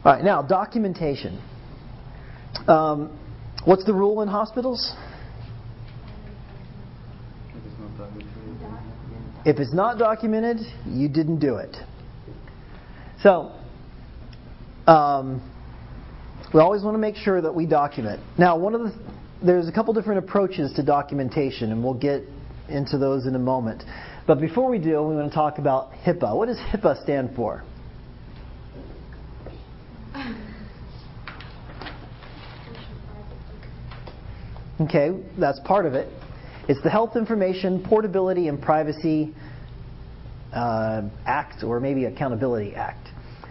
All right, now documentation. What's the rule in hospitals? If it's not documented, you didn't do it. So, we always want to make sure that we document. Now, there's a couple different approaches to documentation, and we'll get into those in a moment. But before we do, we want to talk about HIPAA. What does HIPAA stand for? Okay, that's part of it. It's the Health Information Portability and Privacy Act, or maybe Accountability Act.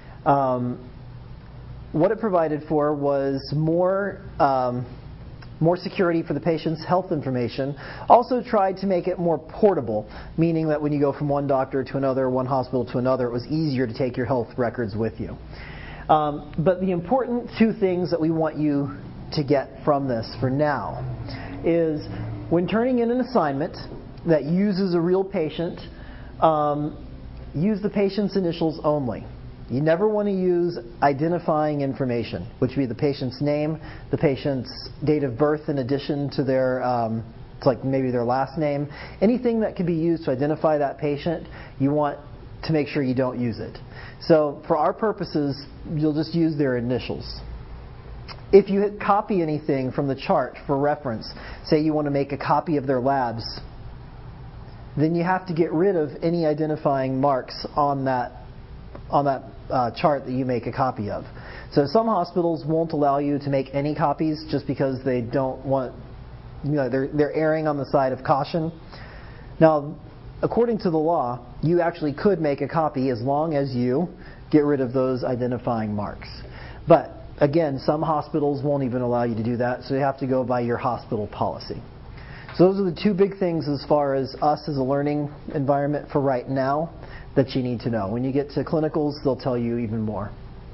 What it provided for was more security for the patient's health information. Also tried to make it more portable, meaning that when you go from one doctor to another, one hospital to another, it was easier to take your health records with you. But the important two things that we want you to get from this for now is when turning in an assignment that uses a real patient, use the patient's initials only. You never want to use identifying information, which would be the patient's name, the patient's date of birth in addition to their, like maybe their last name. Anything that can be used to identify that patient, you want to make sure you don't use it. So for our purposes, you'll just use their initials. If you copy anything from the chart for reference, say you want to make a copy of their labs, then you have to get rid of any identifying marks on that chart that you make a copy of. So some hospitals won't allow you to make any copies just because they don't want, they're erring on the side of caution. Now, according to the law, you actually could make a copy as long as you get rid of those identifying marks. But again, some hospitals won't even allow you to do that, so you have to go by your hospital policy. So those are the two big things as far as us as a learning environment for right now that you need to know. When you get to clinicals, they'll tell you even more.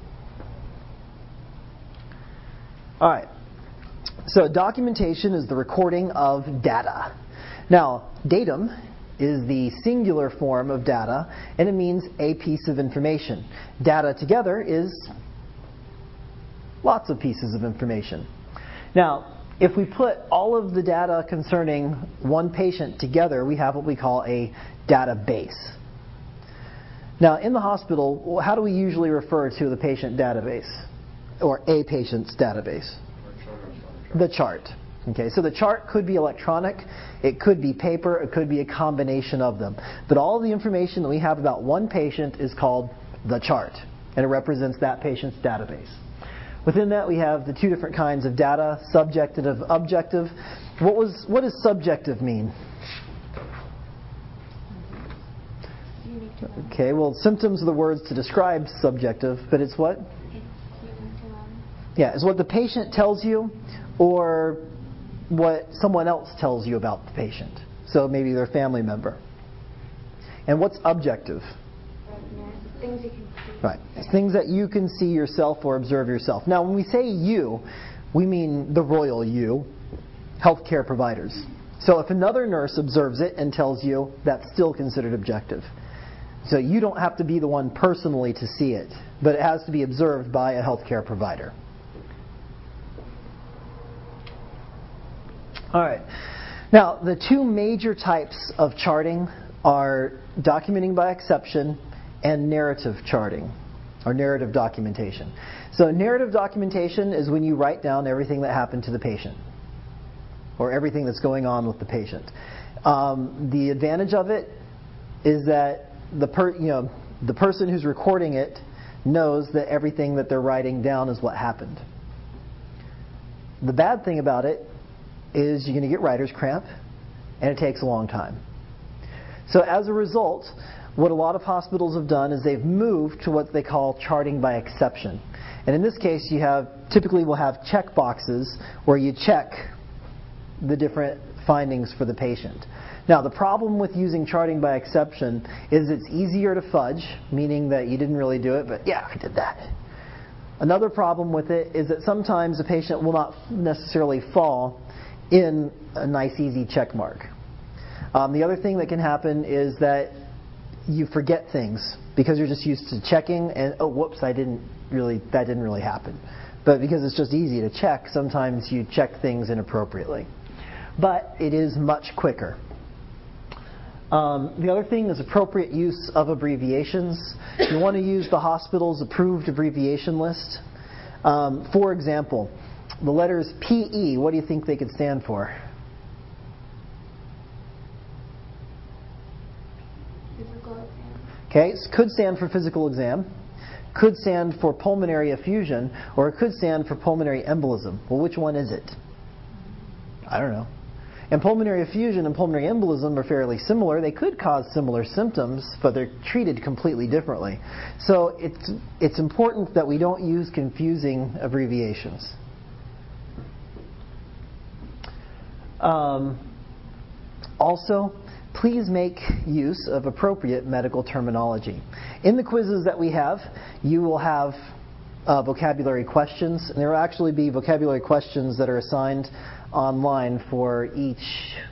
All right. So documentation is the recording of data. Now, datum is the singular form of data, and it means a piece of information. Data together is lots of pieces of information. Now, if we put all of the data concerning one patient together, we have what we call a database. Now, in the hospital, how do we usually refer to the patient database, or a patient's database? The chart. Okay, so the chart could be electronic, it could be paper, it could be a combination of them. But all the information that we have about one patient is called the chart, and it represents that patient's database. Within that, we have the two different kinds of data, subjective and objective. What does subjective mean? Okay, well, symptoms are the words to describe subjective, but it's what? Yeah, it's what the patient tells you or what someone else tells you about the patient. So maybe their family member. And what's objective? Things you can see. Right. It's things that you can see yourself or observe yourself. Now, when we say you, we mean the royal you, healthcare providers. So if another nurse observes it and tells you, that's still considered objective. So you don't have to be the one personally to see it, but it has to be observed by a healthcare provider. All right. Now, the two major types of charting are documenting by exception and narrative charting, or narrative documentation. So narrative documentation is when you write down everything that happened to the patient, or everything that's going on with the patient. The advantage of it is that the person who's recording it knows that everything that they're writing down is what happened. The bad thing about it is you're going to get writer's cramp, and it takes a long time. So as a result, what a lot of hospitals have done is they've moved to what they call charting by exception. And in this case, you typically will have check boxes where you check the different findings for the patient. Now, the problem with using charting by exception is it's easier to fudge, meaning that you didn't really do it, but yeah, I did that. Another problem with it is that sometimes a patient will not necessarily fall in a nice, easy check mark. The other thing that can happen is that you forget things because you're just used to checking and, oh, whoops, that didn't really happen. But because it's just easy to check, sometimes you check things inappropriately. But it is much quicker. The other thing is appropriate use of abbreviations. You want to use the hospital's approved abbreviation list. For example, the letters PE, what do you think they could stand for? Physical exam. Okay, so could stand for physical exam, could stand for pulmonary effusion, or it could stand for pulmonary embolism. Well, which one is it? I don't know. And pulmonary effusion and pulmonary embolism are fairly similar. They could cause similar symptoms, but they're treated completely differently. So it's important that we don't use confusing abbreviations. Also, please make use of appropriate medical terminology. In the quizzes that we have, you will have vocabulary questions, and there will actually be vocabulary questions that are assigned online for each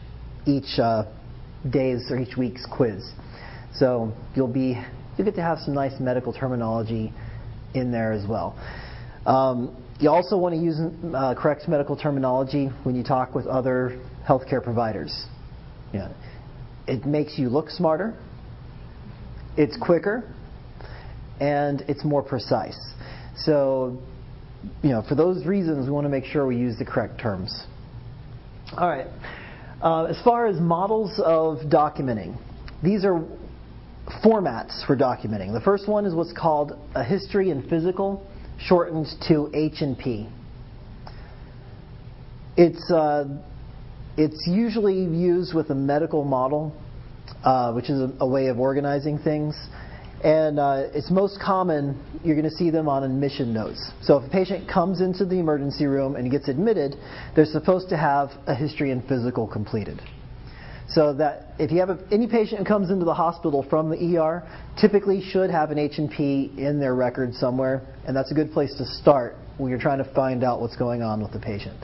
day's or each week's quiz. So you'll get to have some nice medical terminology in there as well. You also want to use correct medical terminology when you talk with other healthcare providers. Yeah. It makes you look smarter, it's quicker, and it's more precise. So, for those reasons, we want to make sure we use the correct terms. All right. As far as models of documenting, these are formats for documenting. The first one is what's called a history and physical, shortened to H&P. It's usually used with a medical model, which is a way of organizing things. And it's most common, you're going to see them on admission notes. So if a patient comes into the emergency room and gets admitted, they're supposed to have a history and physical completed. So that if you have any patient who comes into the hospital from the ER, typically should have an H&P in their record somewhere, and that's a good place to start when you're trying to find out what's going on with the patient.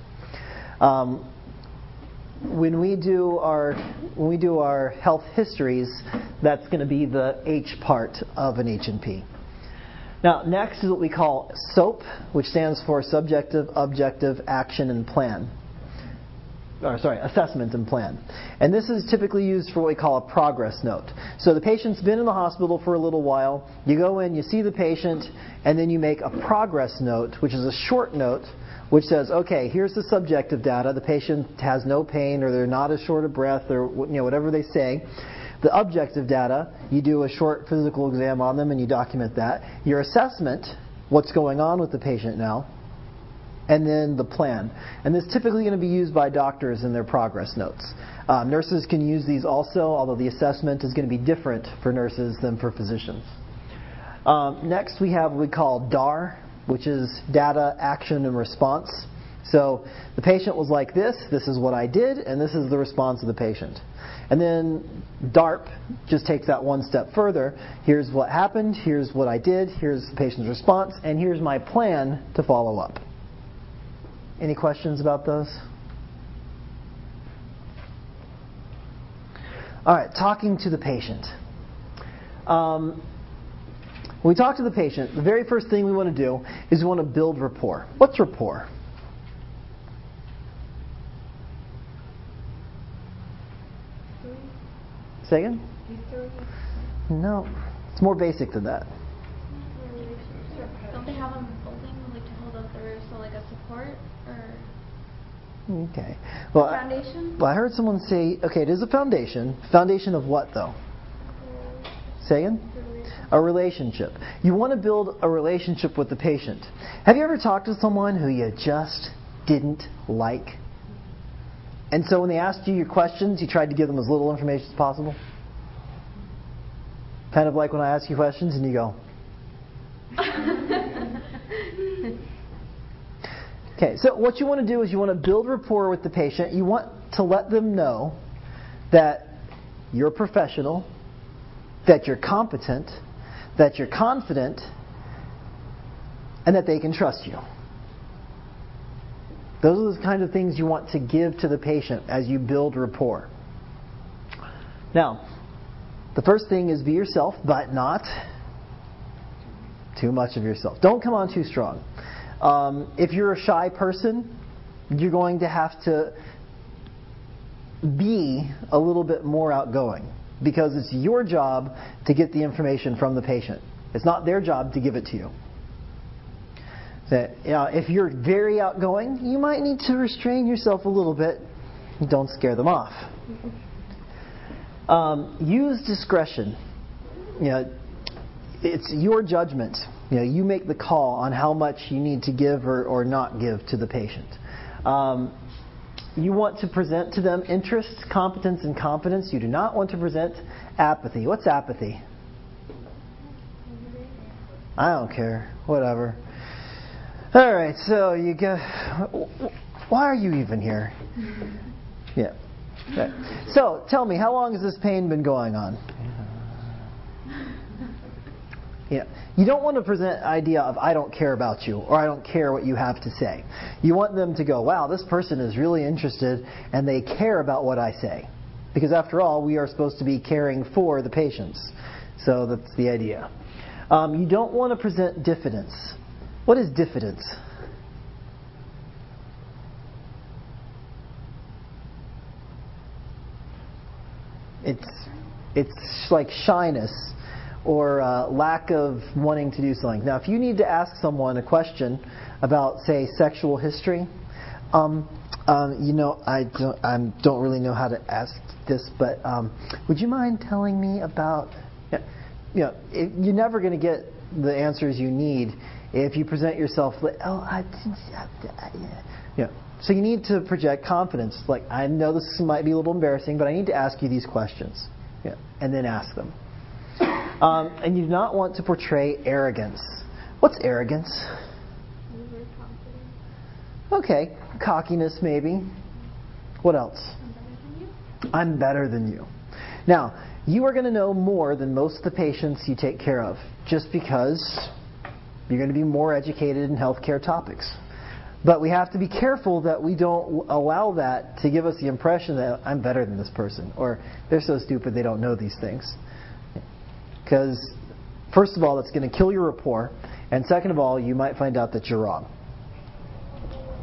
When we do our health histories, that's going to be the H part of an H&P. Now, next is what we call SOAP, which stands for Subjective, Objective, Action, and Plan. Assessment and plan. And this is typically used for what we call a progress note. So the patient's been in the hospital for a little while. You go in, you see the patient, and then you make a progress note, which is a short note, which says, okay, here's the subjective data. The patient has no pain, or they're not as short of breath, or whatever they say. The objective data, you do a short physical exam on them and you document that. Your assessment, what's going on with the patient now, and then the plan. And this is typically going to be used by doctors in their progress notes. Nurses can use these also, although the assessment is going to be different for nurses than for physicians. Next we have what we call DAR, which is data, action, and response. So the patient was like this is what I did, and this is the response of the patient. And then DARP just takes that one step further. Here's what happened, here's what I did, here's the patient's response, and here's my plan to follow up. Any questions about those? All right, talking to the patient. When we talk to the patient, the very first thing we want to do is we want to build rapport. What's rapport? Say again? No, it's more basic than that. Don't they have a building like to hold up the roof, so like a support or? Okay. Well, Foundation? I heard someone say, okay, it is a foundation. Foundation of what, though? Say again? A relationship. You want to build a relationship with the patient. Have you ever talked to someone who you just didn't like? And so when they asked you your questions, you tried to give them as little information as possible? Kind of like when I ask you questions and you go. Okay, so what you want to do is you want to build rapport with the patient. You want to let them know that you're a professional, that you're competent, that you're confident, and that they can trust you. Those are the kind of things you want to give to the patient as you build rapport. Now, the first thing is be yourself, but not Too much of yourself. Don't come on too strong. If you're a shy person, you're going to have to be a little bit more outgoing, because it's your job to get the information from the patient. It's not their job to give it to you. So, if you're very outgoing, you might need to restrain yourself a little bit. Don't scare them off. Use discretion. It's your judgment. You make the call on how much you need to give or not give to the patient. You want to present to them interest, competence, and competence. You do not want to present apathy. What's apathy? I don't care. Whatever. All right, so you go. Why are you even here? Yeah. Okay. So tell me, how long has this pain been going on? Yeah. You don't want to present an idea of I don't care about you or I don't care what you have to say. You want them to go, wow, this person is really interested and they care about what I say. Because after all, we are supposed to be caring for the patients. So that's the idea. You don't want to present diffidence. What is diffidence? It's like shyness or lack of wanting to do something. Now, if you need to ask someone a question about, say, sexual history, I don't really know how to ask this, but would you mind telling me about? You're never going to get the answers you need if you present yourself like, So you need to project confidence. Like, I know this might be a little embarrassing, but I need to ask you these questions. Yeah, and then ask them. And you do not want to portray arrogance. What's arrogance? Okay, cockiness maybe. What else? I'm better than you. Now, you are going to know more than most of the patients you take care of, just because you're going to be more educated in healthcare topics. But we have to be careful that we don't allow that to give us the impression that I'm better than this person, or they're so stupid they don't know these things. Because, first of all, that's going to kill your rapport, and second of all, you might find out that you're wrong.